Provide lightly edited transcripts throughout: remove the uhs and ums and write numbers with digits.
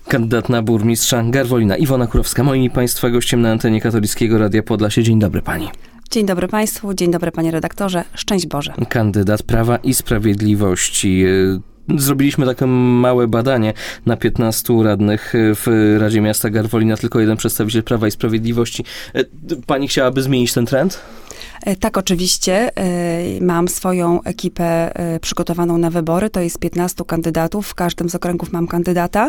Kandydat na burmistrza Garwolina Iwona Kurowska, moim i Państwa gościem na antenie Katolickiego Radia Podlasie. Dzień dobry Pani. Dzień dobry Państwu, dzień dobry Panie redaktorze, szczęść Boże. Kandydat Prawa i Sprawiedliwości. Zrobiliśmy takie małe badanie na 15 radnych w Radzie Miasta Garwolina, tylko jeden przedstawiciel Prawa i Sprawiedliwości. Pani chciałaby zmienić ten trend? Tak, oczywiście. Mam swoją ekipę przygotowaną na wybory. To jest 15 kandydatów. W każdym z okręgów mam kandydata.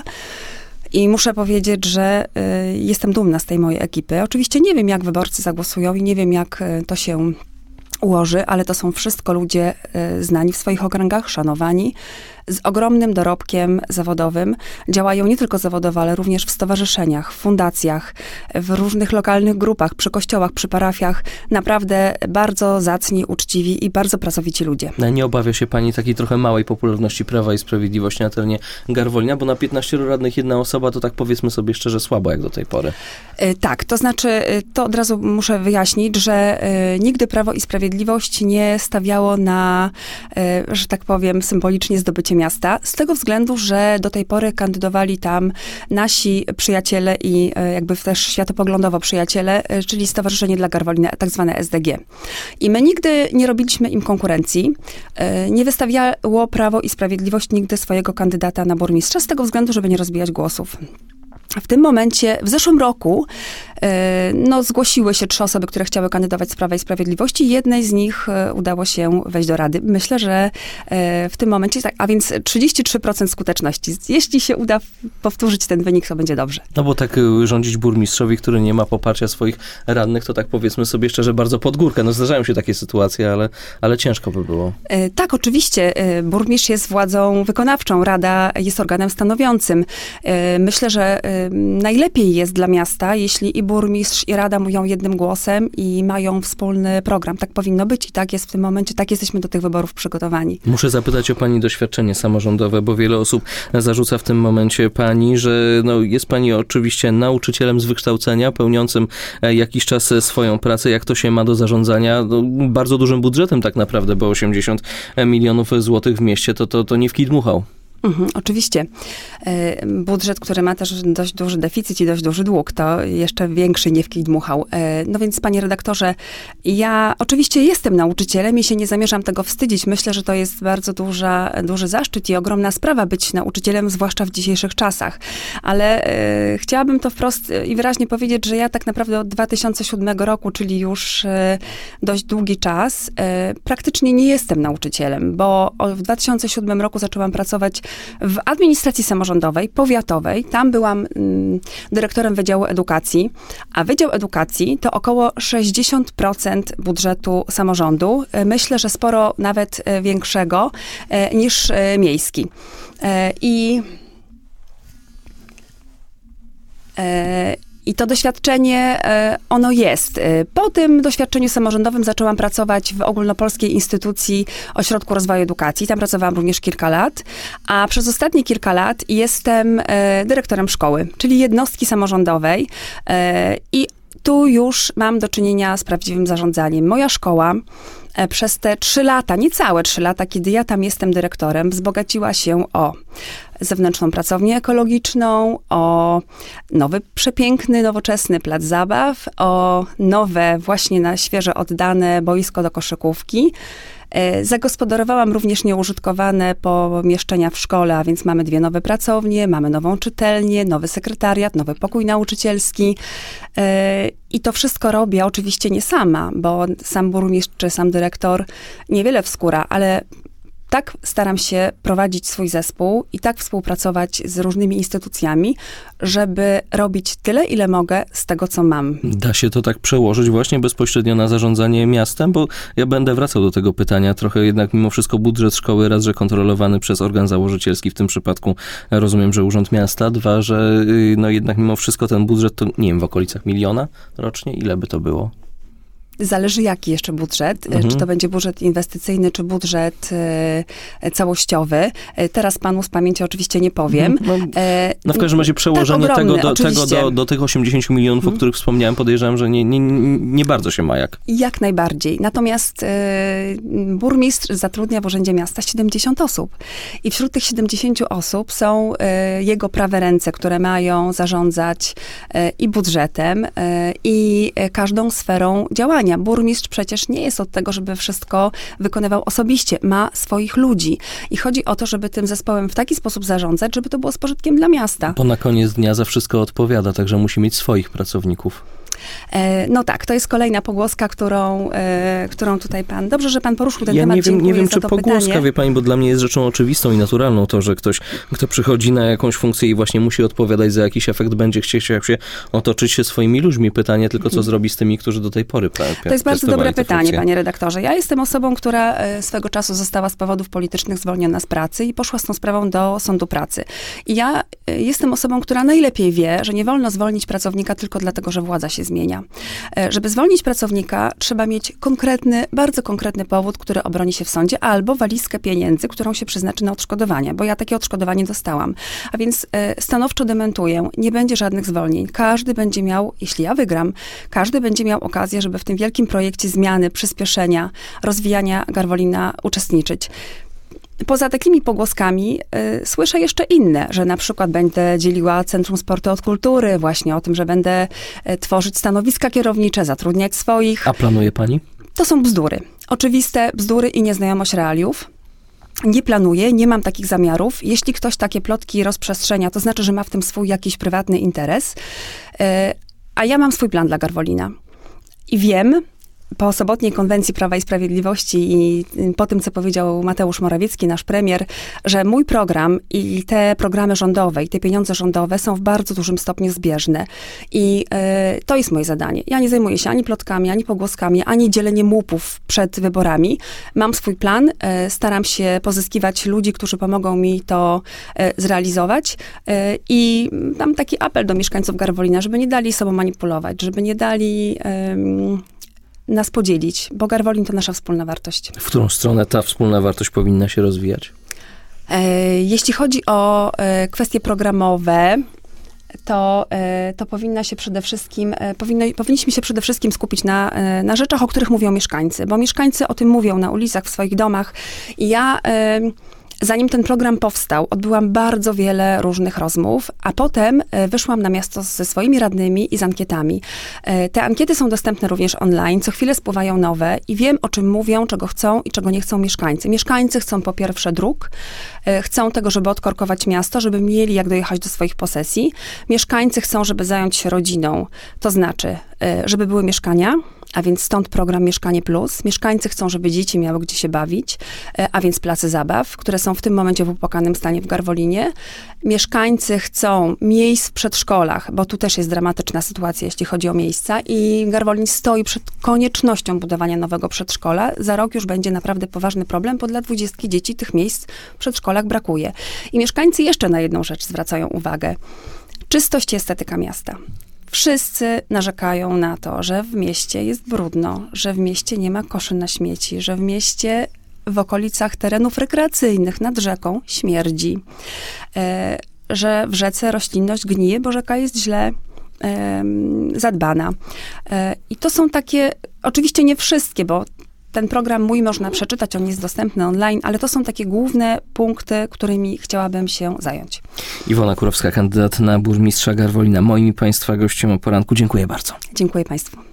I muszę powiedzieć, że jestem dumna z tej mojej ekipy. Oczywiście nie wiem, jak wyborcy zagłosują i nie wiem, jak to się ułoży, ale to są wszystko ludzie znani w swoich okręgach, szanowani, z ogromnym dorobkiem zawodowym. Działają nie tylko zawodowo, ale również w stowarzyszeniach, w fundacjach, w różnych lokalnych grupach, przy kościołach, przy parafiach. Naprawdę bardzo zacni, uczciwi i bardzo pracowici ludzie. Nie obawia się Pani takiej trochę małej popularności Prawa i Sprawiedliwości na terenie Garwolina, bo na 15 radnych jedna osoba to tak powiedzmy sobie szczerze słabo jak do tej pory. Tak, to znaczy, to od razu muszę wyjaśnić, że nigdy Prawo i Sprawiedliwość nie stawiało na, że tak powiem, symbolicznie zdobycie miasta, z tego względu, że do tej pory kandydowali tam nasi przyjaciele i jakby też światopoglądowo przyjaciele, czyli Stowarzyszenie dla Garwolina, tak zwane SDG. I my nigdy nie robiliśmy im konkurencji. Nie wystawiało Prawo i Sprawiedliwość nigdy swojego kandydata na burmistrza, z tego względu, żeby nie rozbijać głosów. W tym momencie, w zeszłym roku, zgłosiły się 3 osoby, które chciały kandydować z Prawa i Sprawiedliwości. Jednej z nich udało się wejść do Rady. Myślę, że w tym momencie, tak, a więc 33% skuteczności. Jeśli się uda powtórzyć ten wynik, to będzie dobrze. No bo tak rządzić burmistrzowi, który nie ma poparcia swoich radnych, to tak powiedzmy sobie szczerze bardzo pod górkę. No zdarzają się takie sytuacje, ale ciężko by było. Tak, oczywiście. Burmistrz jest władzą wykonawczą. Rada jest organem stanowiącym. Myślę, że najlepiej jest dla miasta, jeśli i burmistrz, i rada mówią jednym głosem i mają wspólny program. Tak powinno być i tak jest w tym momencie, tak jesteśmy do tych wyborów przygotowani. Muszę zapytać o Pani doświadczenie samorządowe, bo wiele osób zarzuca w tym momencie Pani, że jest Pani oczywiście nauczycielem z wykształcenia, pełniącym jakiś czas swoją pracę. Jak to się ma do zarządzania bardzo dużym budżetem tak naprawdę, bo 80 milionów złotych w mieście to nie w kij dmuchał. Oczywiście. Budżet, który ma też dość duży deficyt i dość duży dług, to jeszcze większy nie w kij dmuchał. No więc, panie redaktorze, ja oczywiście jestem nauczycielem i się nie zamierzam tego wstydzić. Myślę, że to jest bardzo duży zaszczyt i ogromna sprawa być nauczycielem, zwłaszcza w dzisiejszych czasach. Ale chciałabym to wprost i wyraźnie powiedzieć, że ja tak naprawdę od 2007 roku, czyli już dość długi czas, praktycznie nie jestem nauczycielem, bo w 2007 roku zaczęłam pracować w administracji samorządowej, powiatowej. Tam byłam dyrektorem Wydziału Edukacji, a Wydział Edukacji to około 60% budżetu samorządu. Myślę, że sporo nawet większego niż miejski. I to doświadczenie, ono jest. Po tym doświadczeniu samorządowym zaczęłam pracować w Ogólnopolskiej Instytucji Ośrodku Rozwoju Edukacji. Tam pracowałam również kilka lat, a przez ostatnie kilka lat jestem dyrektorem szkoły, czyli jednostki samorządowej. I tu już mam do czynienia z prawdziwym zarządzaniem. Moja szkoła przez te 3 lata, niecałe 3 lata, kiedy ja tam jestem dyrektorem, wzbogaciła się o zewnętrzną pracownię ekologiczną, o nowy, przepiękny, nowoczesny plac zabaw, o nowe, właśnie na świeżo oddane boisko do koszykówki. Zagospodarowałam również nieużytkowane pomieszczenia w szkole, a więc mamy 2 nowe pracownie, mamy nową czytelnię, nowy sekretariat, nowy pokój nauczycielski. I to wszystko robię oczywiście nie sama, bo sam burmistrz czy sam dyrektor niewiele wskóra, ale tak staram się prowadzić swój zespół i tak współpracować z różnymi instytucjami, żeby robić tyle, ile mogę z tego, co mam. Da się to tak przełożyć właśnie bezpośrednio na zarządzanie miastem? Bo ja będę wracał do tego pytania. Trochę jednak mimo wszystko budżet szkoły, raz, że kontrolowany przez organ założycielski, w tym przypadku rozumiem, że Urząd Miasta, 2, że jednak mimo wszystko ten budżet to, nie wiem, w okolicach 1 000 000 rocznie? Ile by to było? Zależy jaki jeszcze budżet, czy to będzie budżet inwestycyjny, czy budżet całościowy. Teraz panu z pamięci oczywiście nie powiem. No w każdym razie przełożenie tak, ogromny, tego do tych 80 milionów, o których wspomniałem, podejrzewam, że nie bardzo się ma jak. Jak najbardziej. Natomiast burmistrz zatrudnia w Urzędzie Miasta 70 osób. I wśród tych 70 osób są jego prawe ręce, które mają zarządzać i budżetem, i każdą sferą działania. Burmistrz przecież nie jest od tego, żeby wszystko wykonywał osobiście. Ma swoich ludzi. I chodzi o to, żeby tym zespołem w taki sposób zarządzać, żeby to było z pożytkiem dla miasta. Bo na koniec dnia za wszystko odpowiada, także musi mieć swoich pracowników. No tak, to jest kolejna pogłoska, którą tutaj pan... Dobrze, że pan poruszył ten temat. Nie wiem, czy pogłoska, pytanie. wie pani, bo dla mnie jest rzeczą oczywistą i naturalną to, że ktoś, kto przychodzi na jakąś funkcję i właśnie musi odpowiadać za jakiś efekt, będzie chciał się otoczyć się swoimi ludźmi. Pytanie tylko, co zrobi z tymi, którzy do tej pory To jest bardzo dobre pytanie, panie redaktorze. Ja jestem osobą, która swego czasu została z powodów politycznych zwolniona z pracy i poszła z tą sprawą do Sądu Pracy. I ja jestem osobą, która najlepiej wie, że nie wolno zwolnić pracownika tylko dlatego, że władza się zmienia. Żeby zwolnić pracownika, trzeba mieć bardzo konkretny powód, który obroni się w sądzie, albo walizkę pieniędzy, którą się przeznaczy na odszkodowanie, bo ja takie odszkodowanie dostałam. A więc stanowczo dementuję, nie będzie żadnych zwolnień. Każdy będzie miał, jeśli ja wygram, każdy będzie miał okazję, żeby w tym wielkim projekcie zmiany, przyspieszenia, rozwijania Garwolina uczestniczyć. Poza takimi pogłoskami słyszę jeszcze inne, że na przykład będę dzieliła Centrum Sportu od Kultury, właśnie o tym, że będę tworzyć stanowiska kierownicze, zatrudniać swoich. A planuje pani? To są bzdury. Oczywiste bzdury i nieznajomość realiów. Nie planuję, nie mam takich zamiarów. Jeśli ktoś takie plotki rozprzestrzenia, to znaczy, że ma w tym swój jakiś prywatny interes. A ja mam swój plan dla Garwolina. I wiem, po sobotniej konwencji Prawa i Sprawiedliwości i po tym, co powiedział Mateusz Morawiecki, nasz premier, że mój program i te programy rządowe i te pieniądze rządowe są w bardzo dużym stopniu zbieżne. I to jest moje zadanie. Ja nie zajmuję się ani plotkami, ani pogłoskami, ani dzieleniem łupów przed wyborami. Mam swój plan, staram się pozyskiwać ludzi, którzy pomogą mi to zrealizować i mam taki apel do mieszkańców Garwolina, żeby nie dali sobą manipulować, żeby nie dali nas podzielić, bo Garwolin to nasza wspólna wartość. W którą stronę ta wspólna wartość powinna się rozwijać? Jeśli chodzi o kwestie programowe, to powinna się przede wszystkim, powinniśmy się przede wszystkim skupić na rzeczach, o których mówią mieszkańcy, bo mieszkańcy o tym mówią na ulicach, w swoich domach i ja... Zanim ten program powstał, odbyłam bardzo wiele różnych rozmów, a potem wyszłam na miasto ze swoimi radnymi i z ankietami. Te ankiety są dostępne również online, co chwilę spływają nowe i wiem, o czym mówią, czego chcą i czego nie chcą mieszkańcy. Mieszkańcy chcą po pierwsze dróg, chcą tego, żeby odkorkować miasto, żeby mieli jak dojechać do swoich posesji. Mieszkańcy chcą, żeby zająć się rodziną, to znaczy, żeby były mieszkania, a więc stąd program Mieszkanie Plus. Mieszkańcy chcą, żeby dzieci miały gdzie się bawić, a więc place zabaw, które są w tym momencie w opłakanym stanie w Garwolinie. Mieszkańcy chcą miejsc w przedszkolach, bo tu też jest dramatyczna sytuacja, jeśli chodzi o miejsca i Garwolin stoi przed koniecznością budowania nowego przedszkola. Za rok już będzie naprawdę poważny problem, bo dla 20 dzieci tych miejsc w przedszkolach brakuje. I mieszkańcy jeszcze na jedną rzecz zwracają uwagę. Czystość i estetyka miasta. Wszyscy narzekają na to, że w mieście jest brudno, że w mieście nie ma koszy na śmieci, że w mieście w okolicach terenów rekreacyjnych nad rzeką śmierdzi, że w rzece roślinność gnije, bo rzeka jest źle zadbana. I to są takie, oczywiście nie wszystkie, bo ten program mój można przeczytać, on jest dostępny online, ale to są takie główne punkty, którymi chciałabym się zająć. Iwona Kurowska, kandydat na burmistrza Garwolina. Moim i państwa gościem o poranku. Dziękuję bardzo. Dziękuję państwu.